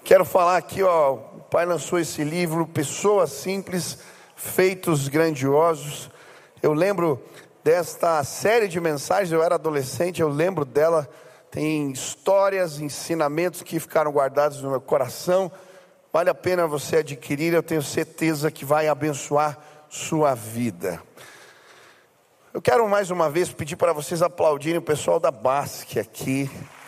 Quero falar aqui, o pai lançou esse livro, Pessoas Simples, Feitos Grandiosos. Eu lembro desta série de mensagens, eu era adolescente, eu lembro dela. Tem histórias, ensinamentos que ficaram guardados no meu coração. Vale a pena você adquirir, eu tenho certeza que vai abençoar sua vida. Eu quero mais uma vez pedir para vocês aplaudirem o pessoal da BASC aqui.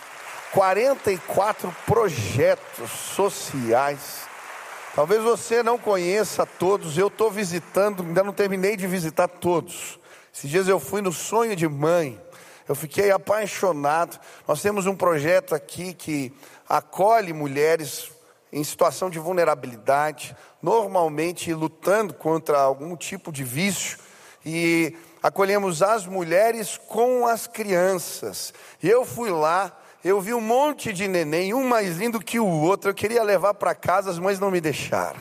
44 projetos sociais. Talvez você não conheça todos, eu estou visitando, ainda não terminei de visitar todos. Esses dias eu fui no Sonho de Mãe, eu fiquei apaixonado. Nós temos um projeto aqui que acolhe mulheres em situação de vulnerabilidade, normalmente lutando contra algum tipo de vício, e acolhemos as mulheres com as crianças. E eu fui lá, eu vi um monte de neném, um mais lindo que o outro. Eu queria levar para casa, as mães não me deixaram.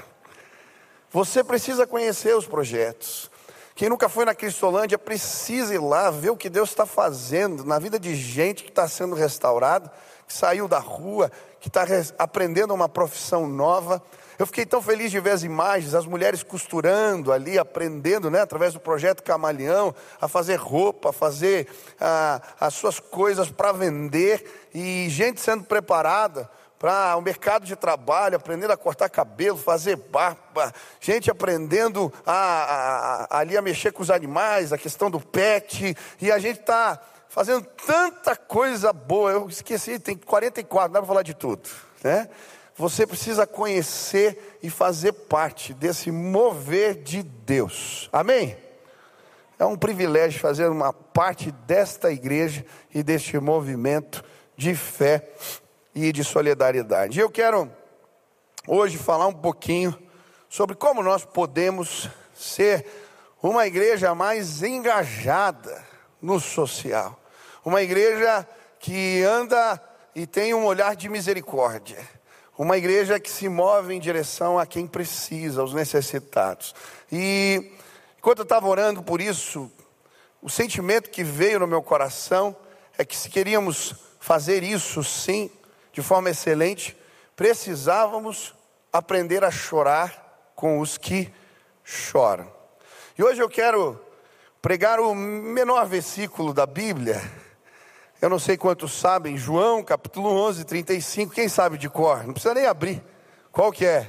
Você precisa conhecer os projetos. Quem nunca foi na Cristolândia precisa ir lá ver o que Deus está fazendo na vida de gente que está sendo restaurada, que saiu da rua, que está aprendendo uma profissão nova. Eu fiquei tão feliz de ver as imagens, as mulheres costurando ali, aprendendo, através do projeto Camaleão, a fazer roupa, a fazer as suas coisas para vender, e gente sendo preparada para o mercado de trabalho, aprendendo a cortar cabelo, fazer barba, gente aprendendo ali a mexer com os animais, a questão do pet, e a gente está fazendo tanta coisa boa. Eu esqueci, tem 44, não dá para falar de tudo, né? Você precisa conhecer e fazer parte desse mover de Deus. Amém? É um privilégio fazer uma parte desta igreja e deste movimento de fé e de solidariedade. Eu quero hoje falar um pouquinho sobre como nós podemos ser uma igreja mais engajada no social. Uma igreja que anda e tem um olhar de misericórdia. Uma igreja que se move em direção a quem precisa, aos necessitados. E enquanto eu estava orando por isso, o sentimento que veio no meu coração é que se queríamos fazer isso sim, de forma excelente, precisávamos aprender a chorar com os que choram. E hoje eu quero pregar o menor versículo da Bíblia. Eu não sei quantos sabem, João capítulo 11, 35, quem sabe de cor? Não precisa nem abrir. Qual que é?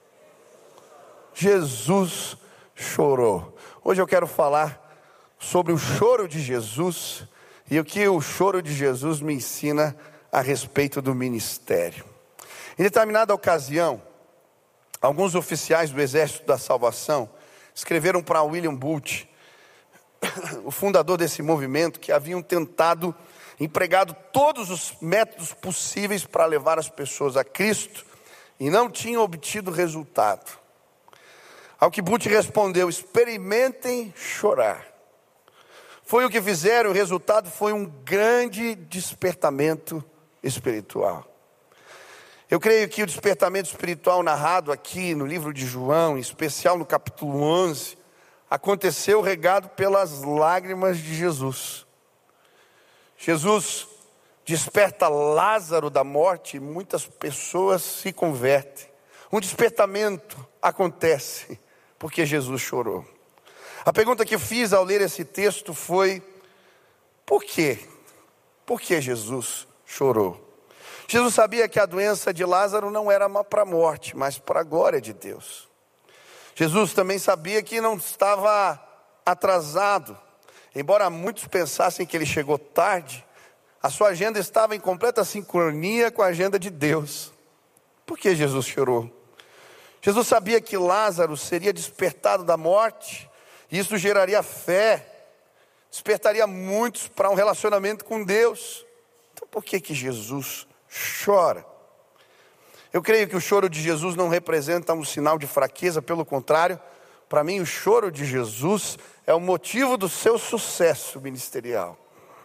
Jesus chorou. Hoje eu quero falar sobre o choro de Jesus e o que o choro de Jesus me ensina a respeito do ministério. Em determinada ocasião, alguns oficiais do Exército da Salvação escreveram para William Booth, o fundador desse movimento, que haviam tentado empregado todos os métodos possíveis para levar as pessoas a Cristo e não tinham obtido resultado. Ao que Booth respondeu: experimentem chorar. Foi o que fizeram, o resultado foi um grande despertamento espiritual. Eu creio que o despertamento espiritual narrado aqui no livro de João, em especial no capítulo 11, aconteceu regado pelas lágrimas de Jesus. Jesus desperta Lázaro da morte e muitas pessoas se convertem. Um despertamento acontece porque Jesus chorou. A pergunta que eu fiz ao ler esse texto foi: por quê? Por que Jesus chorou? Jesus sabia que a doença de Lázaro não era para a morte, mas para a glória de Deus. Jesus também sabia que não estava atrasado. Embora muitos pensassem que ele chegou tarde, a sua agenda estava em completa sincronia com a agenda de Deus. Por que Jesus chorou? Jesus sabia que Lázaro seria despertado da morte, e isso geraria fé, despertaria muitos para um relacionamento com Deus. Então por que Jesus chora? Eu creio que o choro de Jesus não representa um sinal de fraqueza, pelo contrário, para mim o choro de Jesus é o motivo do seu sucesso ministerial.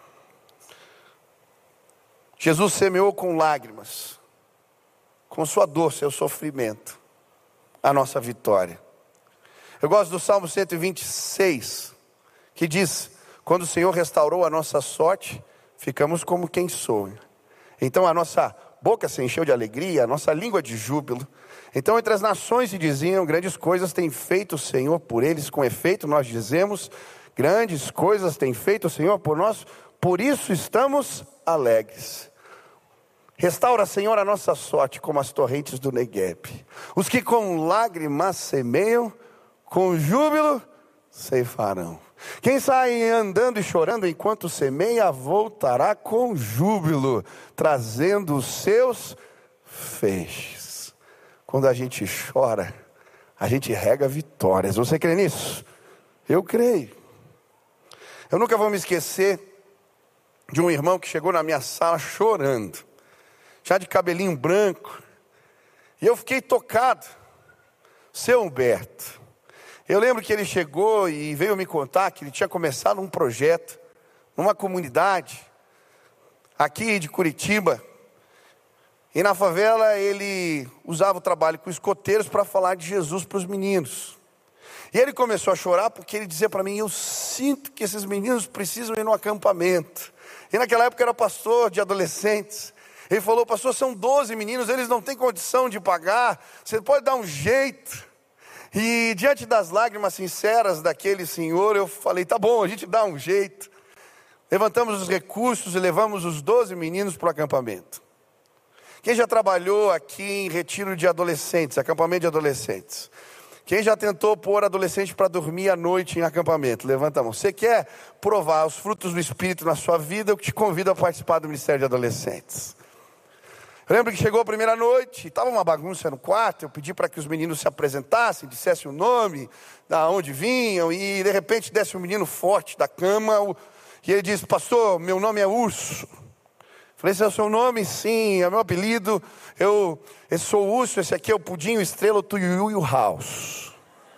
Jesus semeou com lágrimas, com sua dor, seu sofrimento, a nossa vitória. Eu gosto do Salmo 126, que diz: quando o Senhor restaurou a nossa sorte, ficamos como quem sonha. Então a nossa boca se encheu de alegria, a nossa língua de júbilo. Então entre as nações se diziam, grandes coisas tem feito o Senhor por eles. Com efeito nós dizemos, grandes coisas tem feito o Senhor por nós, por isso estamos alegres. Restaura, Senhor, a nossa sorte como as torrentes do Negueb. Os que com lágrimas semeiam, com júbilo ceifarão. Quem sai andando e chorando enquanto semeia, voltará com júbilo, trazendo os seus feixes. Quando a gente chora, a gente rega vitórias. Você crê nisso? Eu creio. Eu nunca vou me esquecer de um irmão que chegou na minha sala chorando, já de cabelinho branco, e eu fiquei tocado. Seu Humberto. Eu lembro que ele chegou e veio me contar que ele tinha começado um projeto numa comunidade aqui de Curitiba. E na favela ele usava o trabalho com escoteiros para falar de Jesus para os meninos. E ele começou a chorar porque ele dizia para mim, eu sinto que esses meninos precisam ir no acampamento. E naquela época era pastor de adolescentes. Ele falou, pastor, são 12 meninos, eles não têm condição de pagar, você pode dar um jeito. E diante das lágrimas sinceras daquele senhor, eu falei, tá bom, a gente dá um jeito. Levantamos os recursos e levamos os 12 meninos para o acampamento. Quem já trabalhou aqui em retiro de adolescentes, acampamento de adolescentes? Quem já tentou pôr adolescente para dormir à noite em acampamento? Levanta a mão. Você quer provar os frutos do Espírito na sua vida? Eu te convido a participar do Ministério de Adolescentes. Eu lembro que chegou a primeira noite, estava uma bagunça no quarto, eu pedi para que os meninos se apresentassem, dissessem o nome, da onde vinham, e de repente desce um menino forte da cama, e ele disse, pastor, meu nome é Urso. Falei, esse é o seu nome? Sim, é meu apelido, eu sou o Urso, esse aqui é o Pudim, o Estrela, o Tuiuiu e o House.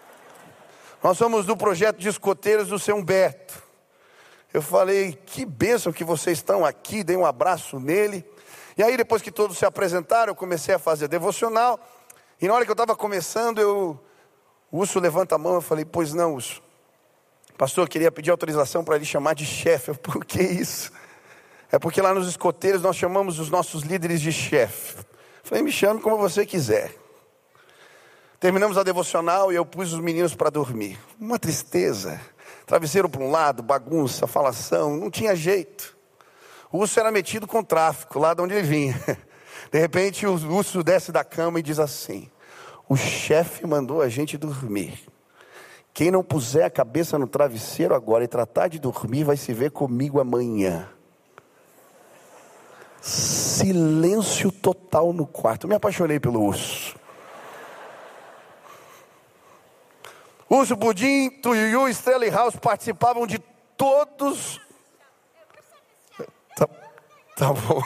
Nós somos do projeto de escoteiros do seu Humberto. Eu falei, que bênção que vocês estão aqui, dei um abraço nele. E aí depois que todos se apresentaram, eu comecei a fazer devocional. E na hora que eu estava começando, o Urso levanta a mão, eu falei, pois não, Urso. Pastor, eu queria pedir autorização para ele chamar de chefe. Eu, por que isso? É porque lá nos escoteiros nós chamamos os nossos líderes de chefe. Eu falei, me chame como você quiser. Terminamos a devocional e eu pus os meninos para dormir. Uma tristeza. Travesseiro para um lado, bagunça, falação, não tinha jeito. O Urso era metido com tráfico, lá de onde ele vinha. De repente o Urso desce da cama e diz assim, o chefe mandou a gente dormir. Quem não puser a cabeça no travesseiro agora e tratar de dormir, vai se ver comigo amanhã. Silêncio total no quarto. Eu me apaixonei pelo Urso. Urso, Pudim, Tuiuiu, Estrela e House participavam de todos... Tá bom.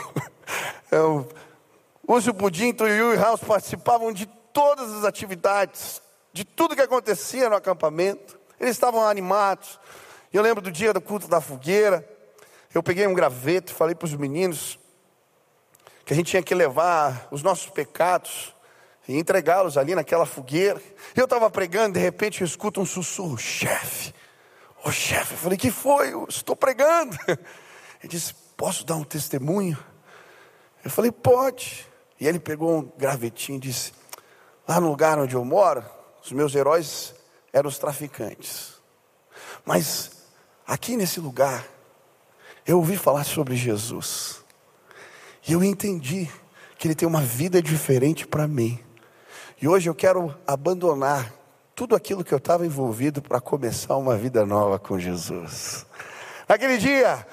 Urso, Pudim, Tuiuiu e House participavam de todas as atividades, de tudo que acontecia no acampamento. Eles estavam animados. Eu lembro do dia do culto da fogueira. Eu peguei um graveto e falei para os meninos que a gente tinha que levar os nossos pecados e entregá-los ali naquela fogueira. Eu estava pregando, de repente eu escuto um sussurro, chefe. Ô chefe, eu falei, que foi? Eu estou pregando. Ele disse, posso dar um testemunho? Eu falei, pode. E ele pegou um gravetinho e disse, lá no lugar onde eu moro, os meus heróis eram os traficantes. Mas aqui nesse lugar, eu ouvi falar sobre Jesus. E eu entendi que ele tem uma vida diferente para mim. E hoje eu quero abandonar tudo aquilo que eu estava envolvido para começar uma vida nova com Jesus. Naquele dia,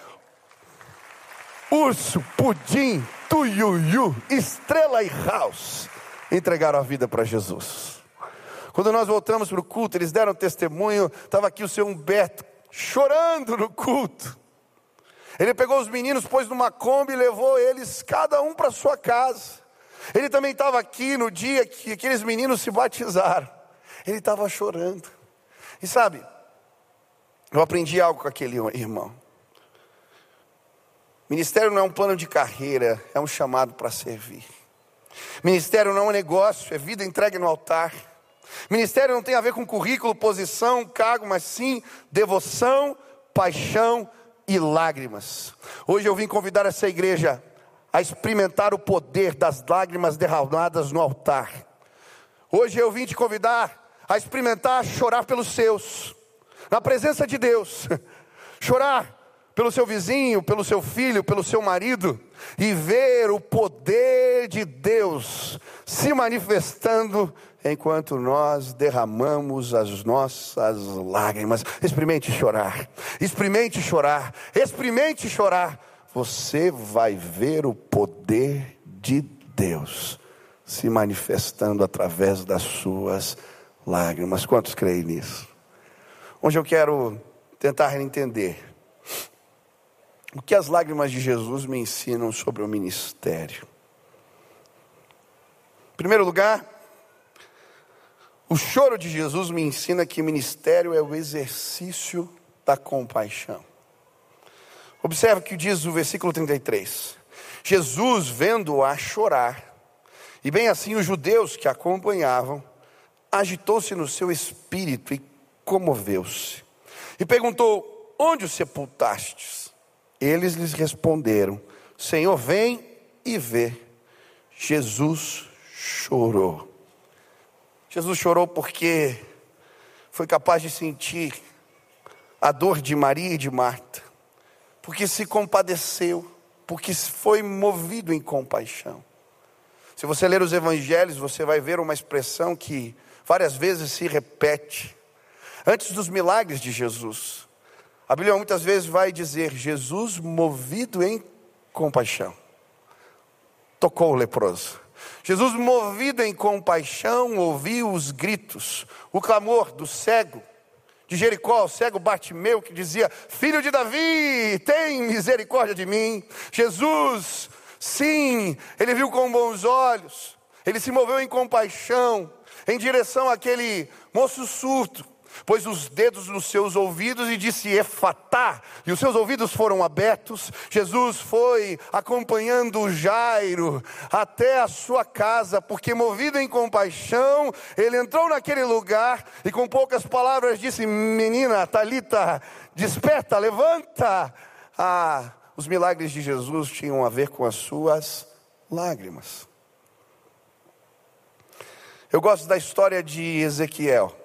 Urso, Pudim, Tuiuiu, Estrela e House entregaram a vida para Jesus. Quando nós voltamos para o culto, eles deram testemunho. Estava aqui o seu Humberto chorando no culto. Ele pegou os meninos, pôs numa Kombi e levou eles, cada um para sua casa. Ele também estava aqui no dia que aqueles meninos se batizaram. Ele estava chorando. E sabe, eu aprendi algo com aquele irmão. Ministério não é um plano de carreira, é um chamado para servir. Ministério não é um negócio, é vida entregue no altar. Ministério não tem a ver com currículo, posição, cargo, mas sim devoção, paixão e lágrimas. Hoje eu vim convidar essa igreja a experimentar o poder das lágrimas derramadas no altar. Hoje eu vim te convidar a experimentar chorar pelos seus, na presença de Deus. Chorar pelo seu vizinho, pelo seu filho, pelo seu marido, e ver o poder de Deus se manifestando enquanto nós derramamos as nossas lágrimas. Experimente chorar, experimente chorar, experimente chorar. Você vai ver o poder de Deus se manifestando através das suas lágrimas. Quantos creem nisso? Hoje eu quero tentar entender o que as lágrimas de Jesus me ensinam sobre o ministério. Em primeiro lugar, o choro de Jesus me ensina que o ministério é o exercício da compaixão. Observe o que diz o versículo 33. Jesus, vendo-a chorar, e bem assim os judeus que a acompanhavam, agitou-se no seu espírito e comoveu-se. E perguntou: onde o sepultastes? Eles lhes responderam: Senhor, vem e vê. Jesus chorou. Jesus chorou porque foi capaz de sentir a dor de Maria e de Marta, porque se compadeceu, porque foi movido em compaixão. Se você ler os evangelhos, você vai ver uma expressão que várias vezes se repete. Antes dos milagres de Jesus, a Bíblia muitas vezes vai dizer: Jesus, movido em compaixão, tocou o leproso. Jesus, movido em compaixão, ouviu os gritos, o clamor do cego de Jericó, o cego Bartimeu, que dizia: Filho de Davi, tem misericórdia de mim. Jesus, sim, ele viu com bons olhos, ele se moveu em compaixão, em direção àquele moço surdo, pôs os dedos nos seus ouvidos e disse: Efatá, e os seus ouvidos foram abertos. Jesus foi acompanhando Jairo até a sua casa, porque movido em compaixão, ele entrou naquele lugar e com poucas palavras disse: menina, Talita, desperta, levanta. Os milagres de Jesus tinham a ver com as suas lágrimas. Eu gosto da história de Ezequiel,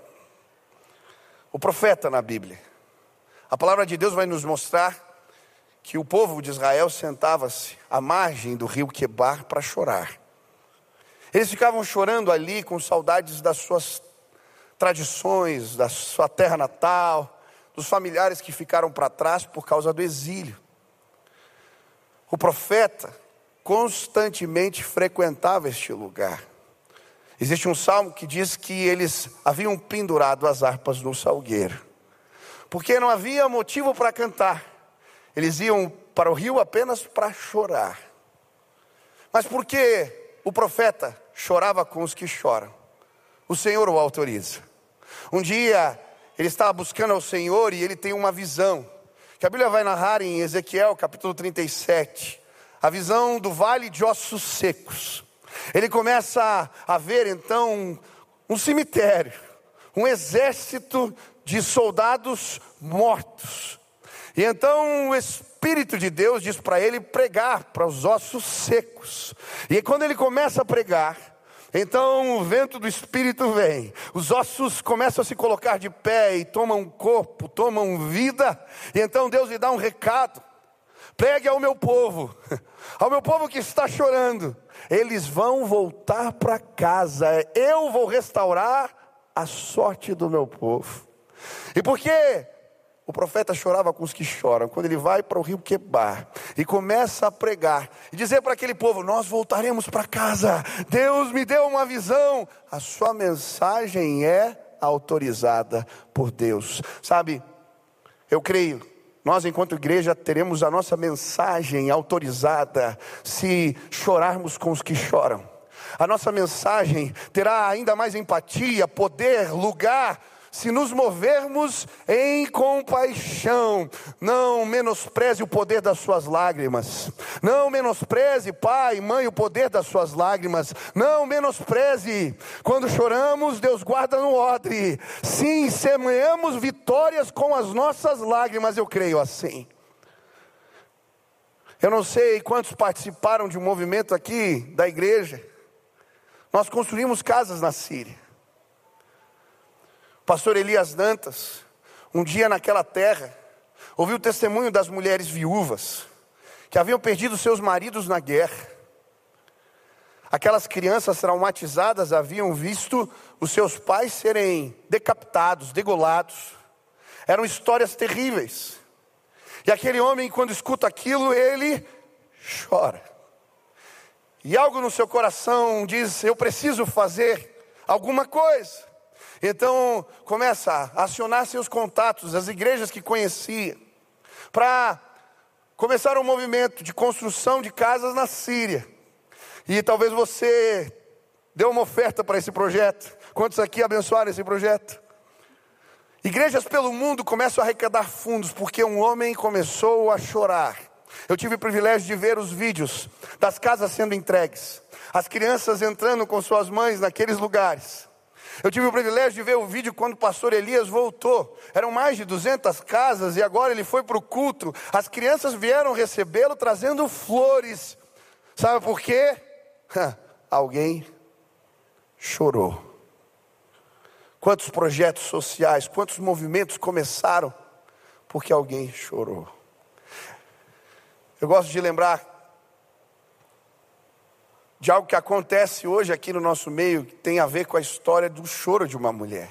o profeta na Bíblia. A palavra de Deus vai nos mostrar que o povo de Israel sentava-se à margem do rio Quebar para chorar. Eles ficavam chorando ali com saudades das suas tradições, da sua terra natal, dos familiares que ficaram para trás por causa do exílio. O profeta constantemente frequentava este lugar. Existe um salmo que diz que eles haviam pendurado as harpas no salgueiro, porque não havia motivo para cantar. Eles iam para o rio apenas para chorar. Mas por que o profeta chorava com os que choram? O Senhor o autoriza. Um dia ele estava buscando ao Senhor e ele tem uma visão, que a Bíblia vai narrar em Ezequiel capítulo 37, a visão do vale de ossos secos. Ele começa a ver então um cemitério, um exército de soldados mortos. E então o Espírito de Deus diz para ele pregar para os ossos secos. E quando ele começa a pregar, então o vento do Espírito vem, os ossos começam a se colocar de pé e tomam corpo, tomam vida. E então Deus lhe dá um recado: pregue ao meu povo que está chorando, eles vão voltar para casa, eu vou restaurar a sorte do meu povo. E por que o profeta chorava com os que choram? Quando ele vai para o rio Quebar e começa a pregar e dizer para aquele povo: nós voltaremos para casa, Deus me deu uma visão. A sua mensagem é autorizada por Deus. Sabe, eu creio, nós enquanto igreja teremos a nossa mensagem autorizada se chorarmos com os que choram. A nossa mensagem terá ainda mais empatia, poder, lugar, se nos movermos em compaixão. Não menospreze o poder das suas lágrimas. Não menospreze, pai, mãe, o poder das suas lágrimas. Não menospreze. Quando choramos, Deus guarda no odre. Sim, semeamos vitórias com as nossas lágrimas, eu creio assim. Eu não sei quantos participaram de um movimento aqui da igreja. Nós construímos casas na Síria. O pastor Elias Dantas, um dia naquela terra, ouviu o testemunho das mulheres viúvas que haviam perdido seus maridos na guerra. Aquelas crianças traumatizadas haviam visto os seus pais serem decapitados, degolados. Eram histórias terríveis. E aquele homem, quando escuta aquilo, ele chora. E algo no seu coração diz: eu preciso fazer alguma coisa. Então começa a acionar seus contatos, as igrejas que conhecia, para começar um movimento de construção de casas na Síria. E talvez você deu uma oferta para esse projeto. Quantos aqui abençoaram esse projeto? Igrejas pelo mundo começam a arrecadar fundos porque um homem começou a chorar. Eu tive o privilégio de ver os vídeos das casas sendo entregues, as crianças entrando com suas mães naqueles lugares. Eu tive o privilégio de ver o vídeo quando o pastor Elias voltou. Eram mais de 200 casas e agora ele foi para o culto. As crianças vieram recebê-lo trazendo flores. Sabe por quê? Alguém chorou. Quantos projetos sociais, quantos movimentos começaram porque alguém chorou. Eu gosto de lembrar de algo que acontece hoje aqui no nosso meio, que tem a ver com a história do choro de uma mulher.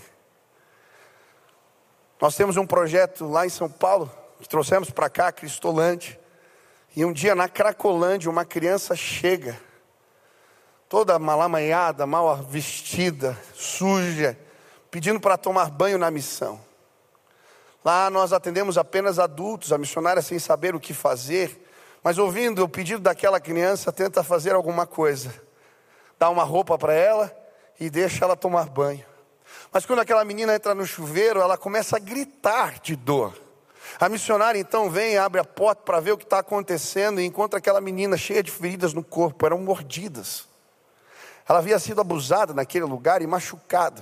Nós temos um projeto lá em São Paulo, que trouxemos para cá, Cristolândia. E um dia na Cracolândia, uma criança chega, toda malamanhada, mal vestida, suja, pedindo para tomar banho na missão. Lá nós atendemos apenas adultos, a missionária sem saber o que fazer, mas ouvindo o pedido daquela criança, tenta fazer alguma coisa. Dá uma roupa para ela e deixa ela tomar banho. Mas quando aquela menina entra no chuveiro, ela começa a gritar de dor. A missionária então vem, abre a porta para ver o que está acontecendo e encontra aquela menina cheia de feridas no corpo, eram mordidas. Ela havia sido abusada naquele lugar e machucada.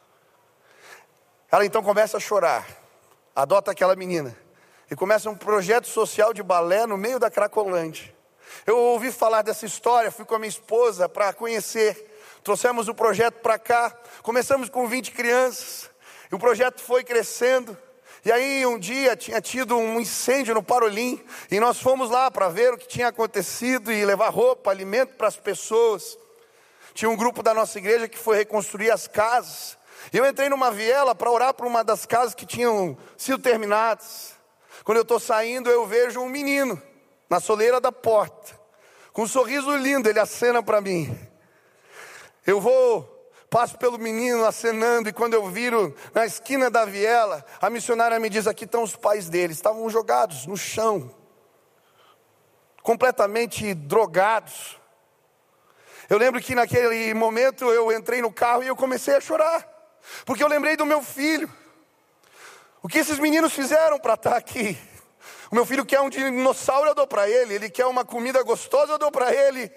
Ela então começa a chorar, adota aquela menina e começa um projeto social de balé no meio da Cracolândia. Eu ouvi falar dessa história, fui com a minha esposa para conhecer. Trouxemos o projeto para cá, começamos com 20 crianças. E o projeto foi crescendo. E aí um dia tinha tido um incêndio no Parolim. E nós fomos lá para ver o que tinha acontecido e levar roupa, alimento para as pessoas. Tinha um grupo da nossa igreja que foi reconstruir as casas. E eu entrei numa viela para orar por uma das casas que tinham sido terminadas. Quando eu estou saindo, eu vejo um menino na soleira da porta, com um sorriso lindo, ele acena para mim. Eu passo pelo menino acenando, e quando eu viro na esquina da viela, a missionária me diz: aqui estão os pais dele. Estavam jogados no chão, completamente drogados. Eu lembro que naquele momento eu entrei no carro e eu comecei a chorar, porque eu lembrei do meu filho. O que esses meninos fizeram para estar aqui? O meu filho quer um dinossauro, eu dou para ele. Ele quer uma comida gostosa, eu dou para ele.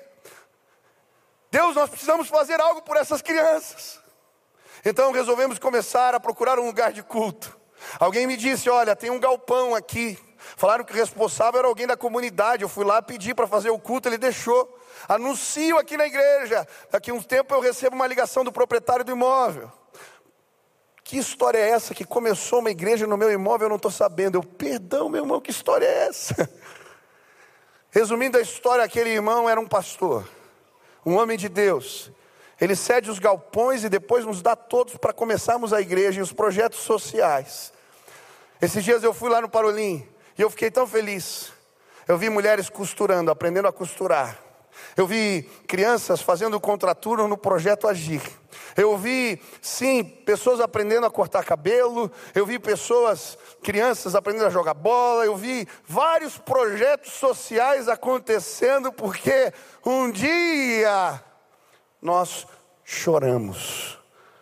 Deus, nós precisamos fazer algo por essas crianças. Então resolvemos começar a procurar um lugar de culto. Alguém me disse: olha, tem um galpão aqui. Falaram que o responsável era alguém da comunidade. Eu fui lá pedir para fazer o culto, ele deixou. Anuncio aqui na igreja. Daqui a um tempo eu recebo uma ligação do proprietário do imóvel. Que história é essa que começou uma igreja no meu imóvel? Eu não estou sabendo. Perdão, meu irmão, que história é essa? Resumindo a história, aquele irmão era um pastor, um homem de Deus. Ele cede os galpões e depois nos dá todos para começarmos a igreja e os projetos sociais. Esses dias eu fui lá no Parolim e eu fiquei tão feliz. Eu vi mulheres costurando, aprendendo a costurar. Eu vi crianças fazendo contraturno no projeto Agir. Eu vi, sim, pessoas aprendendo a cortar cabelo. Eu vi crianças aprendendo a jogar bola. Eu vi vários projetos sociais acontecendo, porque um dia nós choramos.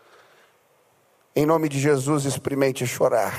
Em nome de Jesus, experimente chorar.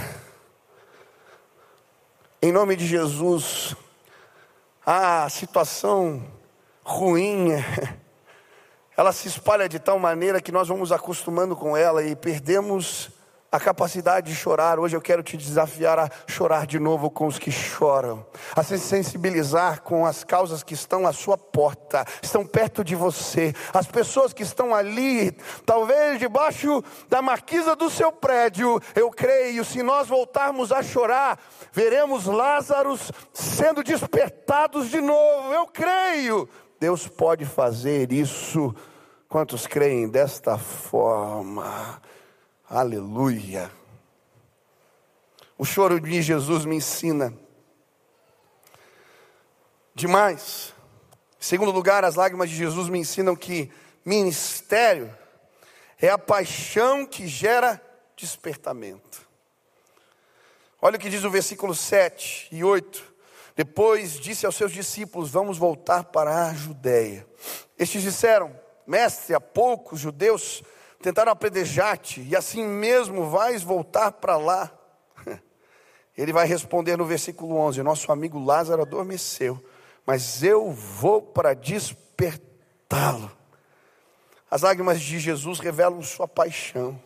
Em nome de Jesus, a situação ruim, ela se espalha de tal maneira que nós vamos acostumando com ela e perdemos a capacidade de chorar. Hoje eu quero te desafiar a chorar de novo com os que choram, a se sensibilizar com as causas que estão à sua porta, estão perto de você, as pessoas que estão ali, talvez debaixo da marquisa do seu prédio. Eu creio, se nós voltarmos a chorar, veremos Lázaros sendo despertados de novo. Eu creio, Deus pode fazer isso. Quantos creem desta forma? Aleluia. O choro de Jesus me ensina demais. Em segundo lugar, as lágrimas de Jesus me ensinam que ministério é a paixão que gera despertamento. Olha o que diz o versículo 7 e 8. Depois disse aos seus discípulos: vamos voltar para a Judeia. Estes disseram: mestre, há pouco os judeus tentaram apedrejar-te, e assim mesmo vais voltar para lá? Ele vai responder no versículo 11: nosso amigo Lázaro adormeceu, mas eu vou para despertá-lo. As lágrimas de Jesus revelam sua paixão.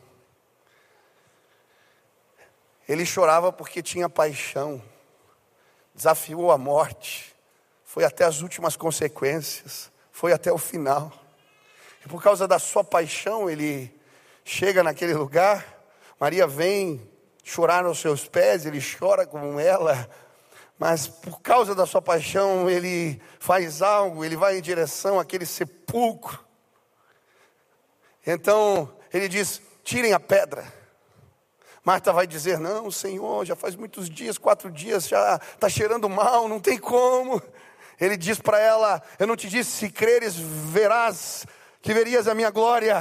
Ele chorava porque tinha paixão, desafiou a morte, foi até as últimas consequências, foi até o final. E por causa da sua paixão, ele chega naquele lugar. Maria vem chorar aos seus pés, ele chora com ela. Mas por causa da sua paixão, ele faz algo, ele vai em direção àquele sepulcro. Então, ele diz: tirem a pedra. Marta vai dizer: não, Senhor, já faz muitos dias, 4 dias, já está cheirando mal, não tem como. Ele diz para ela: eu não te disse, se creres, verás, que verias a minha glória.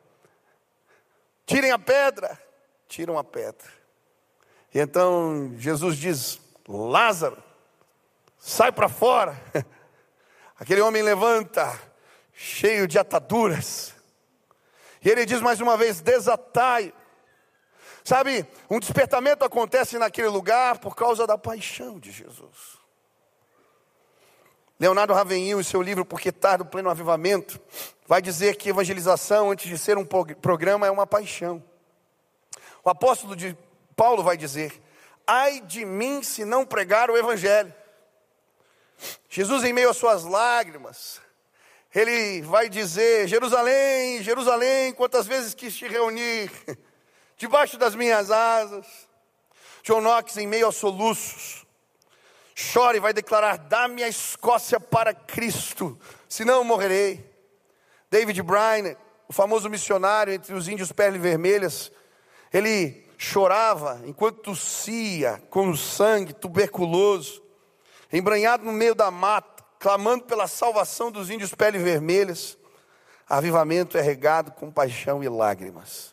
Tirem a pedra. Tiram a pedra. E então Jesus diz: Lázaro, sai para fora. Aquele homem levanta, cheio de ataduras. E ele diz mais uma vez: desatai. Sabe, um despertamento acontece naquele lugar por causa da paixão de Jesus. Leonardo Ravenhill, em seu livro Por que Tarde, o Pleno Avivamento, vai dizer que evangelização, antes de ser um programa, é uma paixão. O apóstolo Paulo vai dizer: ai de mim se não pregar o evangelho. Jesus, em meio às suas lágrimas, ele vai dizer: Jerusalém, Jerusalém, quantas vezes quis te reunir debaixo das minhas asas. John Knox, em meio aos soluços, chora e vai declarar: dá-me a Escócia para Cristo, senão morrerei. David Brainerd, o famoso missionário entre os índios pele vermelhas, ele chorava enquanto tossia com sangue, tuberculoso, embranhado no meio da mata, clamando pela salvação dos índios pele vermelhas. Avivamento é regado com paixão e lágrimas.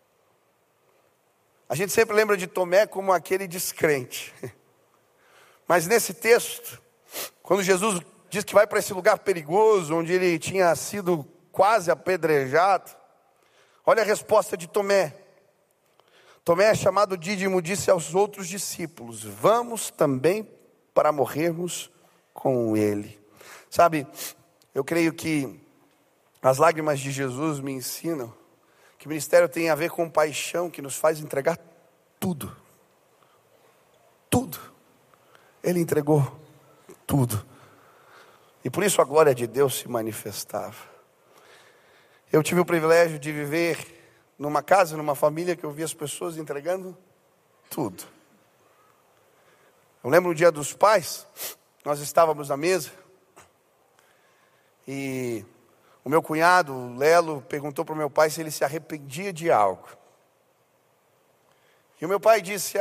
A gente sempre lembra de Tomé como aquele descrente. Mas nesse texto, quando Jesus diz que vai para esse lugar perigoso, onde ele tinha sido quase apedrejado, olha a resposta de Tomé. Tomé, chamado Dídimo, disse aos outros discípulos: vamos também para morrermos com ele. Sabe, eu creio que as lágrimas de Jesus me ensinam que o ministério tem a ver com paixão, que nos faz entregar tudo. Tudo. Ele entregou tudo. E por isso a glória de Deus se manifestava. Eu tive o privilégio de viver numa casa, numa família que eu via as pessoas entregando tudo. Eu lembro o Dia dos Pais, nós estávamos na mesa, e o meu cunhado, o Lelo, perguntou para o meu pai se ele se arrependia de algo. E o meu pai disse,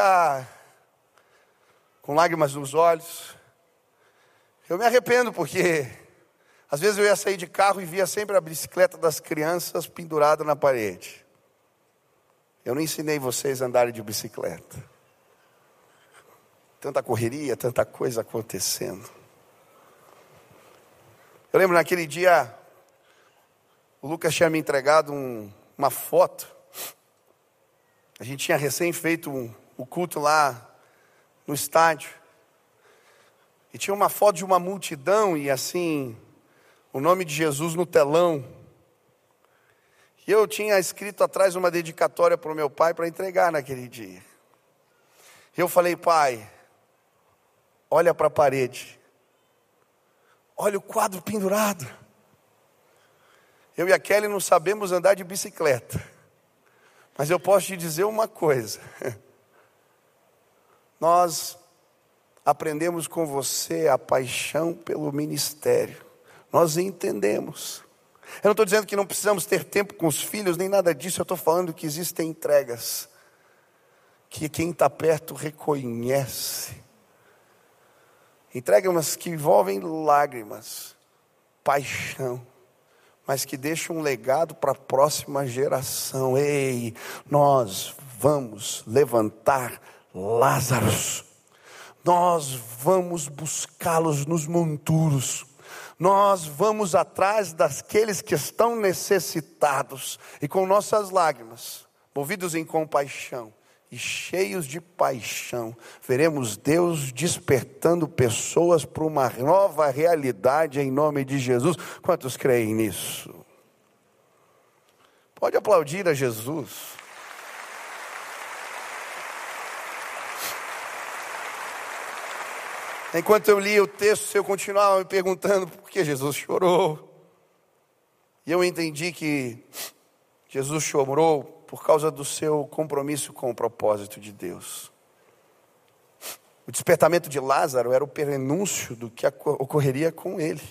com lágrimas nos olhos: eu me arrependo porque às vezes eu ia sair de carro e via sempre a bicicleta das crianças pendurada na parede. Eu não ensinei vocês a andarem de bicicleta. Tanta correria, tanta coisa acontecendo. Eu lembro naquele dia, o Lucas tinha me entregado uma foto. A gente tinha recém feito o culto lá no estádio. E tinha uma foto de uma multidão e assim, o nome de Jesus no telão. E eu tinha escrito atrás uma dedicatória para o meu pai para entregar naquele dia. E eu falei: pai, olha para a parede, olha o quadro pendurado. Eu e a Kelly não sabemos andar de bicicleta, mas eu posso te dizer uma coisa: nós aprendemos com você a paixão pelo ministério, nós entendemos. Eu não estou dizendo que não precisamos ter tempo com os filhos, nem nada disso. Eu estou falando que existem entregas que quem está perto reconhece. Entregas que envolvem lágrimas, paixão, mas que deixam um legado para a próxima geração. Ei, nós vamos levantar Lázaros, nós vamos buscá-los nos monturos, nós vamos atrás daqueles que estão necessitados, e com nossas lágrimas, movidos em compaixão e cheios de paixão, veremos Deus despertando pessoas para uma nova realidade em nome de Jesus. Quantos creem nisso? Pode aplaudir a Jesus. Enquanto eu lia o texto, eu continuava me perguntando por que Jesus chorou. E eu entendi que Jesus chorou por causa do seu compromisso com o propósito de Deus. O despertamento de Lázaro era o prenúncio do que ocorreria com ele.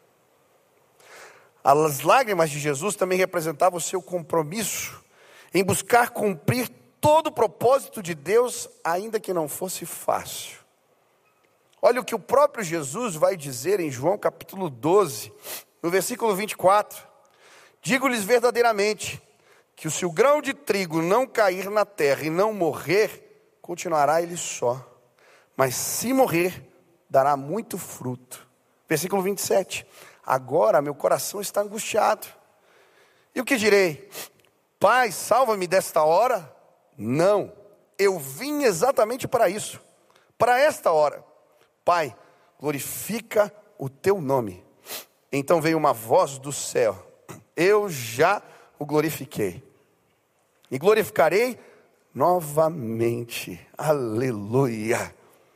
As lágrimas de Jesus também representavam o seu compromisso em buscar cumprir todo o propósito de Deus, ainda que não fosse fácil. Olha o que o próprio Jesus vai dizer em João capítulo 12, no versículo 24. Digo-lhes verdadeiramente, que se o grão de trigo não cair na terra e não morrer, continuará ele só. Mas se morrer, dará muito fruto. Versículo 27. Agora meu coração está angustiado. E o que direi? Pai, salva-me desta hora? Não, eu vim exatamente para isso, para esta hora. Pai, glorifica o teu nome. Então veio uma voz do céu: eu já o glorifiquei, e glorificarei novamente. Aleluia.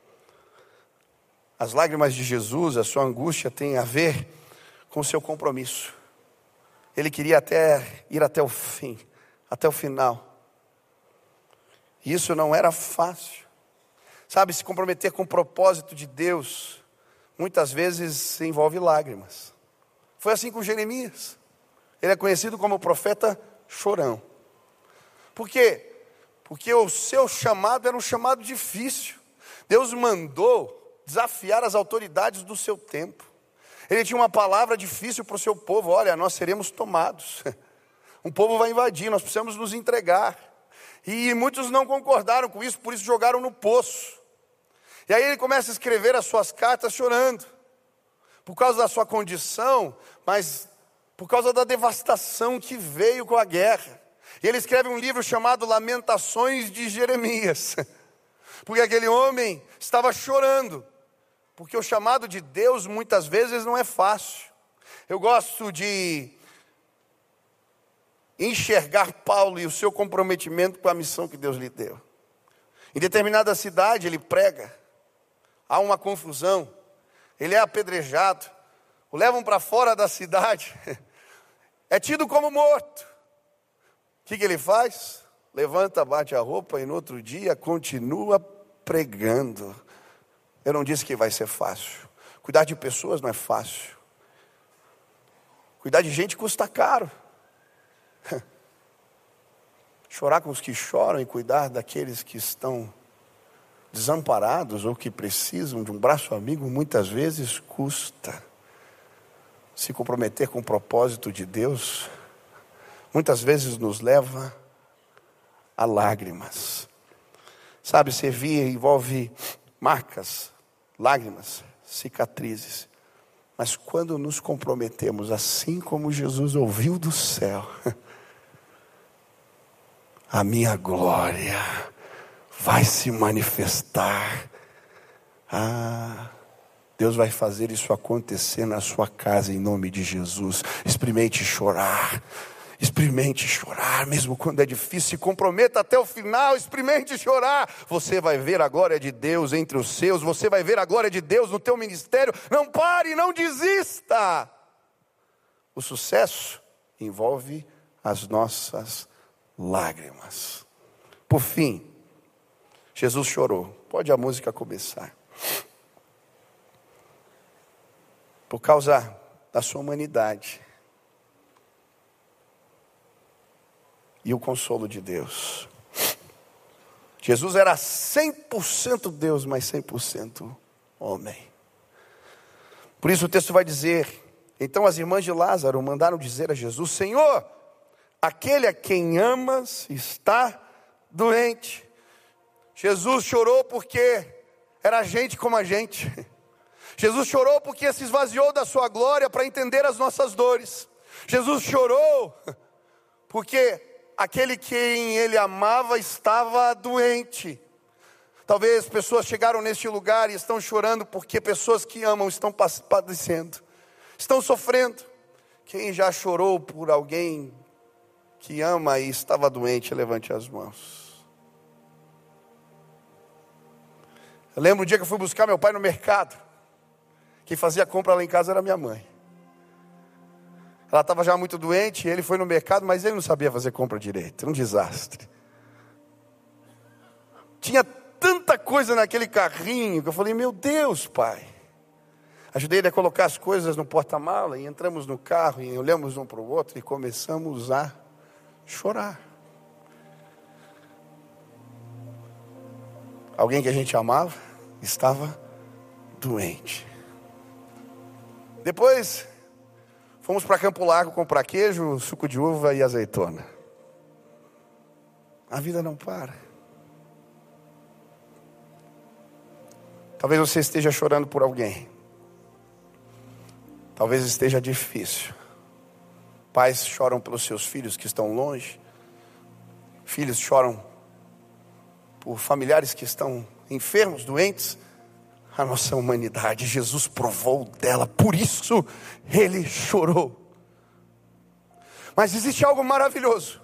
As lágrimas de Jesus, a sua angústia tem a ver com o seu compromisso. Ele queria ir até o fim, até o final. E isso não era fácil. Sabe, se comprometer com o propósito de Deus, muitas vezes envolve lágrimas. Foi assim com Jeremias. Ele é conhecido como o profeta chorão. Por quê? Porque o seu chamado era um chamado difícil. Deus mandou desafiar as autoridades do seu tempo. Ele tinha uma palavra difícil para o seu povo: olha, nós seremos tomados. Um povo vai invadir, nós precisamos nos entregar. E muitos não concordaram com isso, por isso jogaram no poço. E aí ele começa a escrever as suas cartas chorando, por causa da sua condição, mas por causa da devastação que veio com a guerra. E ele escreve um livro chamado Lamentações de Jeremias, porque aquele homem estava chorando, porque o chamado de Deus muitas vezes não é fácil. Eu gosto de enxergar Paulo e o seu comprometimento com a missão que Deus lhe deu. Em determinada cidade ele prega, há uma confusão, ele é apedrejado, o levam para fora da cidade, é tido como morto. O que ele faz? Levanta, bate a roupa e no outro dia continua pregando. Eu não disse que vai ser fácil. Cuidar de pessoas não é fácil. Cuidar de gente custa caro. Chorar com os que choram e cuidar daqueles que estão desamparados ou que precisam de um braço amigo, muitas vezes custa. Se comprometer com o propósito de Deus, muitas vezes nos leva a lágrimas. Sabe, servir envolve marcas, lágrimas, cicatrizes. Mas quando nos comprometemos, assim como Jesus ouviu do céu, a minha glória vai se manifestar. Deus vai fazer isso acontecer na sua casa em nome de Jesus. Experimente chorar, Experimente chorar, mesmo quando é difícil. Se comprometa até o final, experimente chorar. Você vai ver a glória de Deus entre os seus. Você vai ver a glória de Deus no teu ministério. Não pare, não desista. O sucesso envolve as nossas lágrimas. Por fim, Jesus chorou. Pode a música começar. Por causa da sua humanidade. E o consolo de Deus. Jesus era 100% Deus, mas 100% homem. Por isso o texto vai dizer: então as irmãs de Lázaro mandaram dizer a Jesus: Senhor, aquele a quem amas está doente. Jesus chorou porque era gente como a gente. Jesus chorou porque se esvaziou da sua glória para entender as nossas dores. Jesus chorou porque aquele quem ele amava estava doente. Talvez pessoas chegaram neste lugar e estão chorando porque pessoas que amam estão padecendo, estão sofrendo. Quem já chorou por alguém que ama e estava doente, levante as mãos. Eu lembro o dia que eu fui buscar meu pai no mercado. Quem fazia compra lá em casa era minha mãe. Ela estava já muito doente, ele foi no mercado, mas ele não sabia fazer compra direito, era um desastre. Tinha tanta coisa naquele carrinho, que eu falei: meu Deus, pai. Ajudei ele a colocar as coisas no porta-mala, e entramos no carro, e olhamos um para o outro, e começamos a chorar. Alguém que a gente amava, estava doente. Depois fomos para Campo Largo comprar queijo, suco de uva e azeitona. A vida não para. Talvez você esteja chorando por alguém. Talvez esteja difícil. Pais choram pelos seus filhos que estão longe. Filhos choram por familiares que estão enfermos, doentes. A nossa humanidade, Jesus provou dela, por isso ele chorou. Mas existe algo maravilhoso.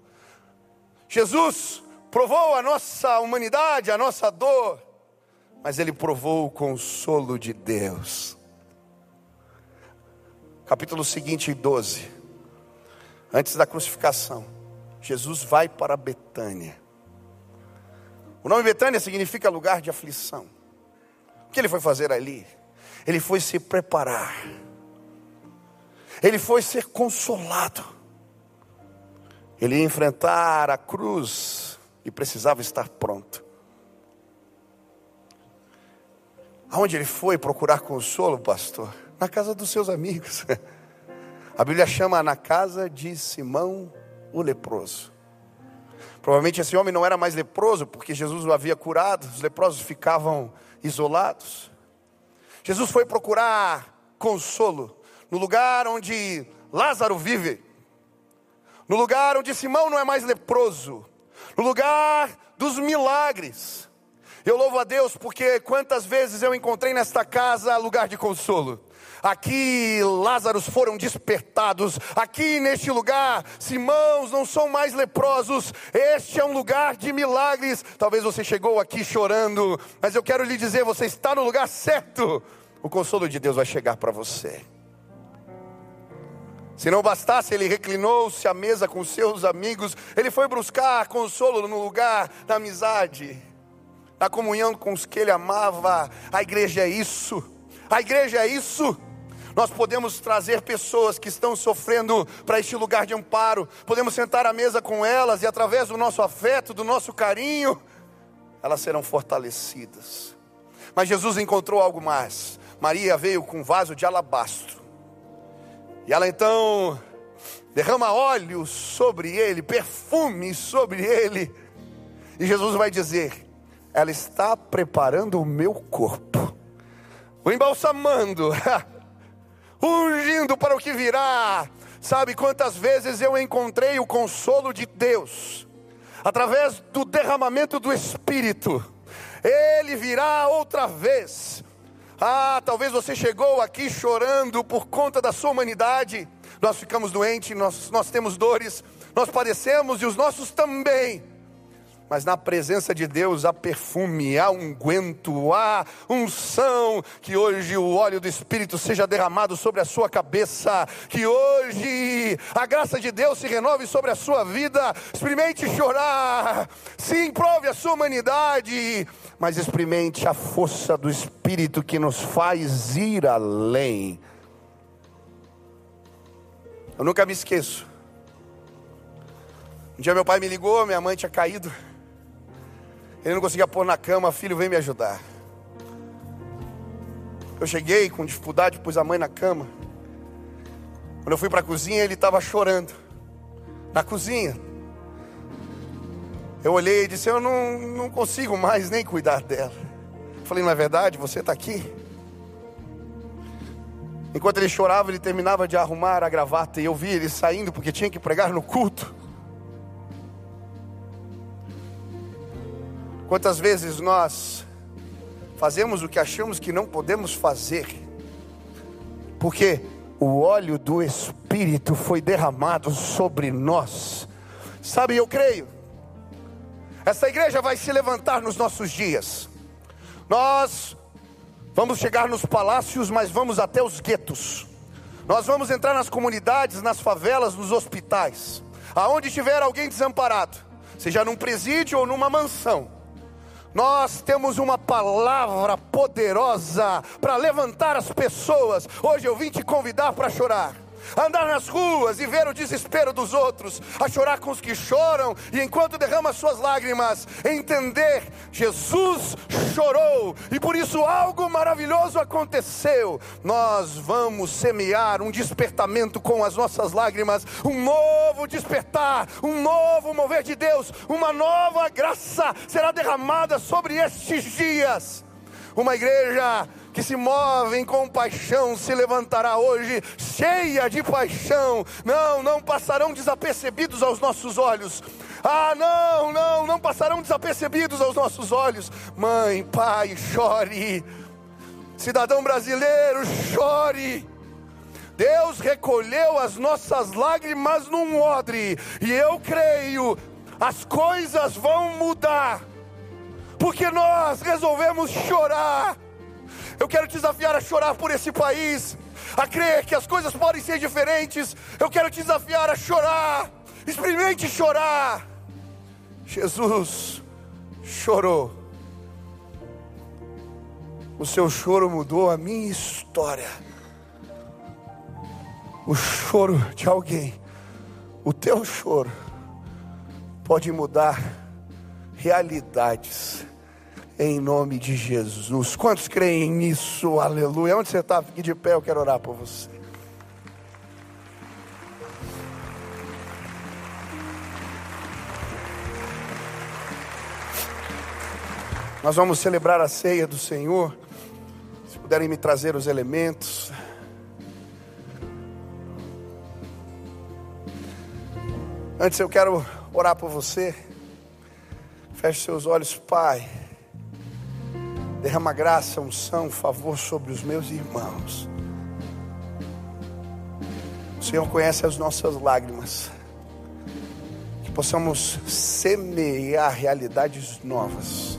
Jesus provou a nossa humanidade, a nossa dor, mas ele provou o consolo de Deus. Capítulo seguinte, 12. Antes da crucificação, Jesus vai para Betânia. O nome Betânia significa lugar de aflição. O que ele foi fazer ali? Ele foi se preparar. Ele foi ser consolado. Ele ia enfrentar a cruz e precisava estar pronto. Aonde ele foi procurar consolo, pastor? Na casa dos seus amigos. A Bíblia chama na casa de Simão o leproso. Provavelmente esse homem não era mais leproso, porque Jesus o havia curado. Os leprosos ficavam isolados. Jesus foi procurar consolo no lugar onde Lázaro vive, no lugar onde Simão não é mais leproso, no lugar dos milagres. Eu louvo a Deus porque quantas vezes eu encontrei nesta casa lugar de consolo. Aqui Lázaros foram despertados. Aqui neste lugar, Simãos não são mais leprosos. Este é um lugar de milagres. Talvez você chegou aqui chorando, mas eu quero lhe dizer, você está no lugar certo. O consolo de Deus vai chegar para você. Se não bastasse, ele reclinou-se à mesa com seus amigos. Ele foi buscar consolo no lugar da amizade, na comunhão com os que ele amava. A igreja é isso. A igreja é isso. Nós podemos trazer pessoas que estão sofrendo para este lugar de amparo. Podemos sentar à mesa com elas e através do nosso afeto, do nosso carinho, elas serão fortalecidas. Mas Jesus encontrou algo mais. Maria veio com um vaso de alabastro. E ela então derrama óleo sobre ele, perfume sobre ele. E Jesus vai dizer: ela está preparando o meu corpo, o embalsamando, ungindo para o que virá. Sabe quantas vezes eu encontrei o consolo de Deus? Através do derramamento do Espírito. Ele virá outra vez. Talvez você chegou aqui chorando por conta da sua humanidade. nós ficamos doentes, nós temos dores, nós padecemos e os nossos também. Mas na presença de Deus há perfume, há unguento, há unção. Que hoje o óleo do Espírito seja derramado sobre a sua cabeça. Que hoje a graça de Deus se renove sobre a sua vida. Experimente chorar, sim, prove a sua humanidade, mas experimente a força do Espírito que nos faz ir além. Eu nunca me esqueço. Um dia meu pai me ligou, minha mãe tinha caído. Ele não conseguia pôr na cama, filho, vem me ajudar. Eu cheguei com dificuldade, pus a mãe na cama. Quando eu fui para a cozinha, ele estava chorando. Na cozinha. Eu olhei e disse, eu não consigo mais nem cuidar dela. Eu falei, não é verdade? Você está aqui? Enquanto ele chorava, ele terminava de arrumar a gravata. E eu vi ele saindo porque tinha que pregar no culto. Quantas vezes nós fazemos o que achamos que não podemos fazer, porque o óleo do Espírito foi derramado sobre nós. Sabe, eu creio, essa igreja vai se levantar nos nossos dias. Nós vamos chegar nos palácios, mas vamos até os guetos. Nós vamos entrar nas comunidades, nas favelas, nos hospitais, aonde tiver alguém desamparado, seja num presídio ou numa mansão. Nós temos uma palavra poderosa para levantar as pessoas. Hoje eu vim te convidar para chorar, andar nas ruas e ver o desespero dos outros, a chorar com os que choram, e enquanto derrama suas lágrimas, entender, Jesus chorou, e por isso algo maravilhoso aconteceu. Nós vamos semear um despertamento com as nossas lágrimas, um novo despertar, um novo mover de Deus, uma nova graça será derramada sobre estes dias. Uma igreja que se move em compaixão se levantará hoje, cheia de paixão. Não passarão desapercebidos aos nossos olhos. Não passarão desapercebidos aos nossos olhos. Mãe, pai, chore. Cidadão brasileiro, chore. Deus recolheu as nossas lágrimas num odre, e eu creio, as coisas vão mudar, porque nós resolvemos chorar. Eu quero te desafiar a chorar por esse país, a crer que as coisas podem ser diferentes. Eu quero te desafiar a chorar. Experimente chorar. Jesus chorou. O seu choro mudou a minha história. O choro de alguém, o teu choro, pode mudar realidades. Em nome de Jesus. Quantos creem nisso? Aleluia. Onde você está? Fique de pé, eu quero orar por você. Nós vamos celebrar a ceia do Senhor. Se puderem me trazer os elementos. Antes eu quero orar por você. Feche seus olhos, Pai. Derrama graça, unção, favor sobre os meus irmãos. O Senhor conhece as nossas lágrimas. Que possamos semear realidades novas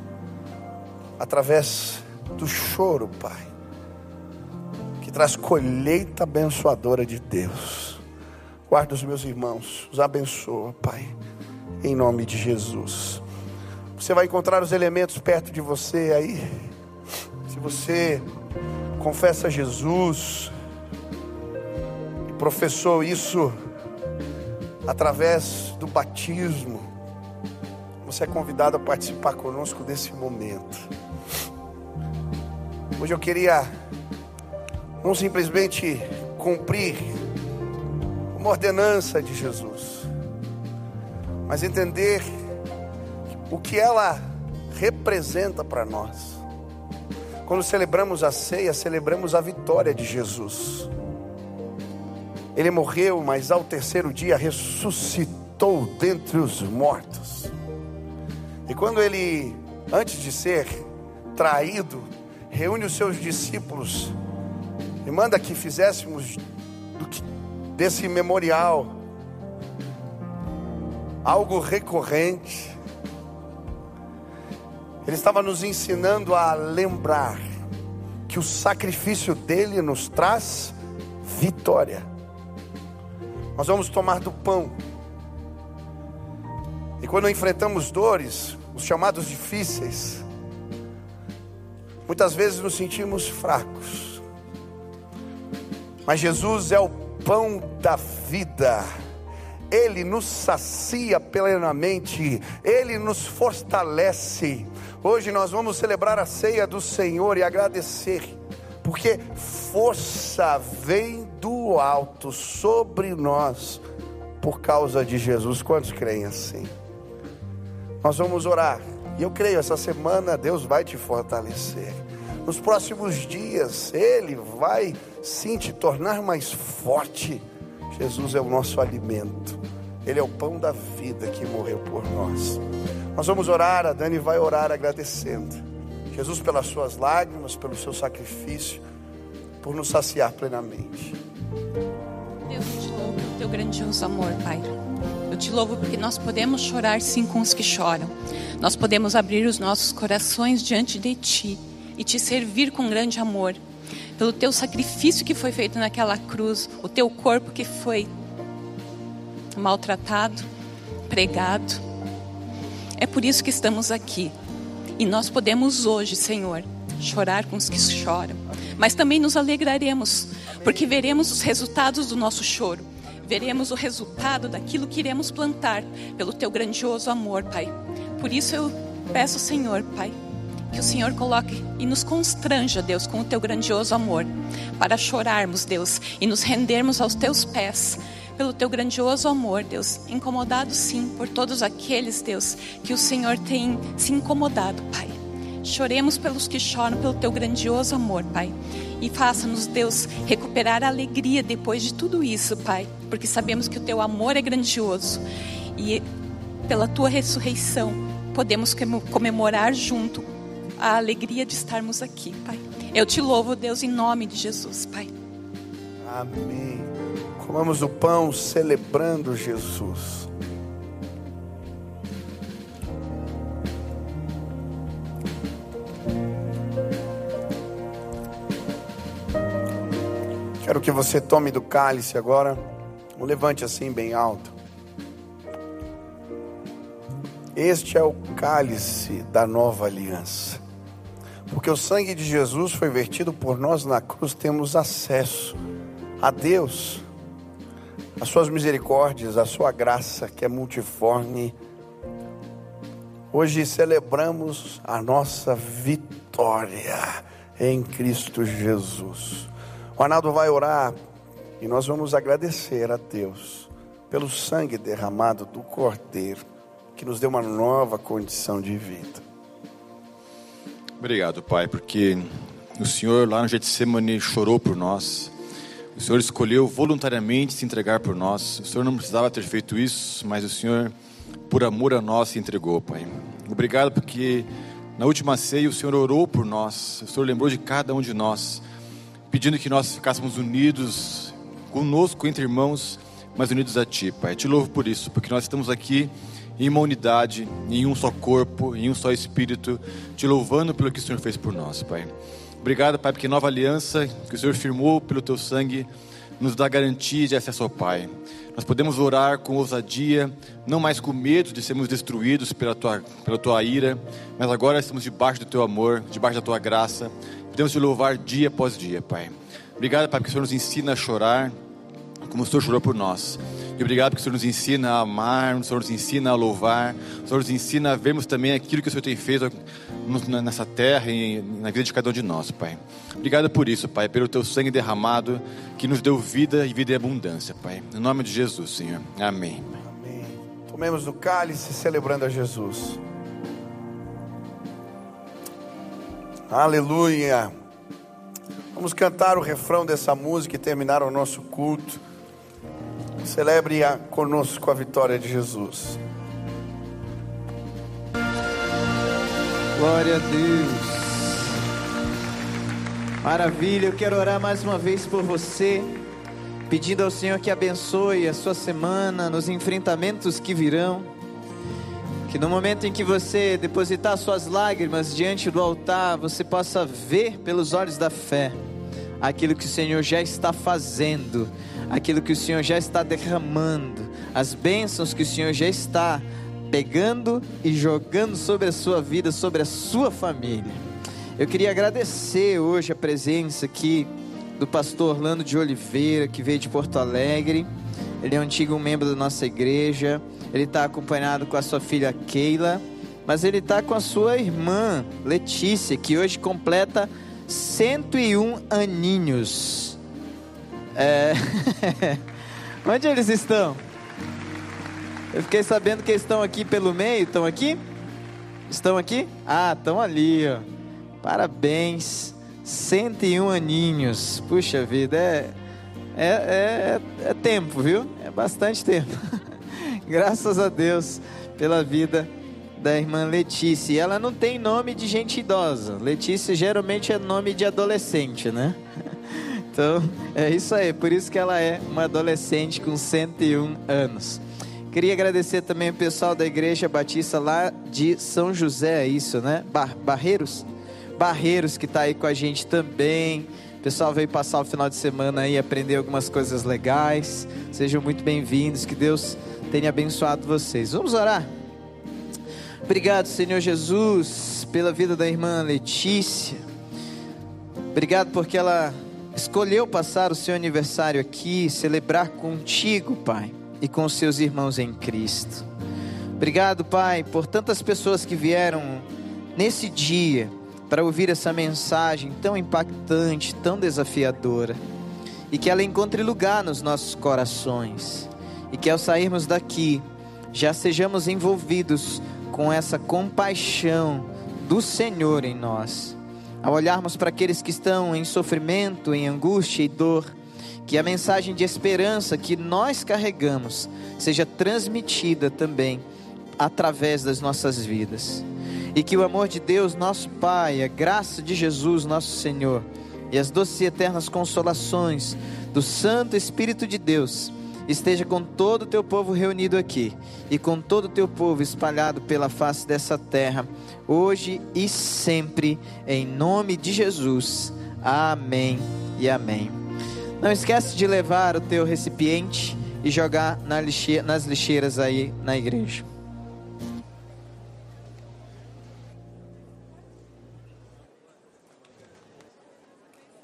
através do choro, Pai, que traz colheita abençoadora de Deus. Guarda os meus irmãos, os abençoa, Pai, em nome de Jesus. Você vai encontrar os elementos perto de você aí. Se você confessa Jesus e professou isso através do batismo, você é convidado a participar conosco desse momento. Hoje eu queria não simplesmente cumprir uma ordenança de Jesus, mas entender o que ela representa para nós. Quando celebramos a ceia, celebramos a vitória de Jesus. Ele morreu, mas ao terceiro dia ressuscitou dentre os mortos. E quando ele, antes de ser traído, reúne os seus discípulos e manda que fizéssemos desse memorial, algo recorrente. Ele estava nos ensinando a lembrar que o sacrifício dele nos traz vitória. Nós vamos tomar do pão. E quando enfrentamos dores, os chamados difíceis, muitas vezes nos sentimos fracos. Mas Jesus é o pão da vida. Ele nos sacia plenamente, Ele nos fortalece. Hoje nós vamos celebrar a ceia do Senhor e agradecer, porque força vem do alto sobre nós, por causa de Jesus. Quantos creem assim? Nós vamos orar, e eu creio, essa semana Deus vai te fortalecer. Nos próximos dias, Ele vai sim te tornar mais forte. Jesus é o nosso alimento, Ele é o pão da vida que morreu por nós. Nós vamos orar, a Dani vai orar agradecendo Jesus pelas suas lágrimas, pelo seu sacrifício, por nos saciar plenamente. Deus, eu te louvo pelo teu grandioso amor, Pai. Eu te louvo porque nós podemos chorar sim com os que choram. Nós podemos abrir os nossos corações diante de Ti e Te servir com grande amor. Pelo Teu sacrifício que foi feito naquela cruz, o Teu corpo que foi maltratado, pregado. É por isso que estamos aqui. E nós podemos hoje, Senhor, chorar com os que choram. Mas também nos alegraremos, porque veremos os resultados do nosso choro. Veremos o resultado daquilo que iremos plantar, pelo Teu grandioso amor, Pai. Por isso eu peço, Senhor, Pai, que o Senhor coloque e nos constranja, Deus, com o Teu grandioso amor, para chorarmos, Deus, e nos rendermos aos Teus pés, pelo Teu grandioso amor, Deus, incomodado sim por todos aqueles, Deus, que o Senhor tem se incomodado, Pai. Choremos pelos que choram, pelo Teu grandioso amor, Pai. E faça-nos, Deus, recuperar a alegria depois de tudo isso, Pai. Porque sabemos que o Teu amor é grandioso. E pela Tua ressurreição, podemos comemorar junto a alegria de estarmos aqui, Pai. Eu Te louvo, Deus, em nome de Jesus, Pai. Amém. Comamos o pão celebrando Jesus. Quero que você tome do cálice agora. O levante assim bem alto. Este é o cálice da nova aliança. Porque o sangue de Jesus foi vertido por nós na cruz. Temos acesso a Deus, as suas misericórdias, a sua graça que é multiforme. Hoje celebramos a nossa vitória em Cristo Jesus. O Arnaldo vai orar e nós vamos agradecer a Deus pelo sangue derramado do Cordeiro, que nos deu uma nova condição de vida. Obrigado, Pai, porque o Senhor lá no Getsemane chorou por nós. O Senhor escolheu voluntariamente se entregar por nós. O Senhor não precisava ter feito isso, mas o Senhor, por amor a nós, se entregou, Pai. Obrigado porque na última ceia o Senhor orou por nós. O Senhor lembrou de cada um de nós, pedindo que nós ficássemos unidos conosco, entre irmãos, mas unidos a Ti, Pai. Te louvo por isso, porque nós estamos aqui em uma unidade, em um só corpo, em um só Espírito, Te louvando pelo que o Senhor fez por nós, Pai. Obrigado, Pai, porque nova aliança que o Senhor firmou pelo Teu sangue nos dá garantia de acesso ao Pai. Nós podemos orar com ousadia, não mais com medo de sermos destruídos pela tua ira, mas agora estamos debaixo do Teu amor, debaixo da Tua graça. Podemos Te louvar dia após dia, Pai. Obrigado, Pai, porque o Senhor nos ensina a chorar como o Senhor chorou por nós. E obrigado porque o Senhor nos ensina a amar, o Senhor nos ensina a louvar, o Senhor nos ensina a vermos também aquilo que o Senhor tem feito nessa terra e na vida de cada um de nós, Pai. Obrigado por isso, Pai, pelo Teu sangue derramado que nos deu vida e vida em abundância, Pai. Em nome de Jesus, Senhor. Amém. Amém. Tomemos do cálice celebrando a Jesus. Aleluia. Vamos cantar o refrão dessa música e terminar o nosso culto. Celebre conosco a vitória de Jesus. Glória a Deus. Maravilha, eu quero orar mais uma vez por você. pedindo ao Senhor que abençoe a sua semana nos enfrentamentos que virão. Que no momento em que você depositar suas lágrimas diante do altar, você possa ver pelos olhos da fé aquilo que o Senhor já está fazendo, aquilo que o Senhor já está derramando, as bênçãos que o Senhor já está pegando e jogando sobre a sua vida, sobre a sua família. Eu queria agradecer hoje a presença aqui do pastor Orlando de Oliveira, que veio de Porto Alegre. Ele é um antigo membro da nossa igreja. Ele está acompanhado com a sua filha Keila, mas ele está com a sua irmã Letícia, que hoje completa 101 aninhos. Onde eles estão? Eu fiquei sabendo que eles estão aqui pelo meio. Estão aqui? Estão aqui? Ah, estão ali, ó. Parabéns, 101 aninhos. Puxa vida, é tempo, viu? É bastante tempo. Graças a Deus pela vida da irmã Letícia. E ela não tem nome de gente idosa. Letícia geralmente é nome de adolescente, né? Então, é isso aí. Por isso que ela é uma adolescente com 101 anos. Queria agradecer também o pessoal da Igreja Batista lá de São José, é isso, né? Barreiros que está aí com a gente também. O pessoal veio passar o final de semana aí, aprender algumas coisas legais. Sejam muito bem-vindos. Que Deus tenha abençoado vocês. Vamos orar? Obrigado, Senhor Jesus, pela vida da irmã Letícia. Obrigado porque ela escolheu passar o seu aniversário aqui, celebrar contigo, Pai, e com os seus irmãos em Cristo. Obrigado, Pai, por tantas pessoas que vieram nesse dia para ouvir essa mensagem tão impactante, tão desafiadora, e que ela encontre lugar nos nossos corações. E que ao sairmos daqui, já sejamos envolvidos com essa compaixão do Senhor em nós. Ao olharmos para aqueles que estão em sofrimento, em angústia e dor, que a mensagem de esperança que nós carregamos seja transmitida também através das nossas vidas. E que o amor de Deus, nosso Pai, a graça de Jesus, nosso Senhor, e as doces e eternas consolações do Santo Espírito de Deus esteja com todo o teu povo reunido aqui e com todo o teu povo espalhado pela face dessa terra, hoje e sempre, em nome de Jesus. Amém e amém. Não esquece de levar o teu recipiente e jogar nas lixeiras aí na igreja.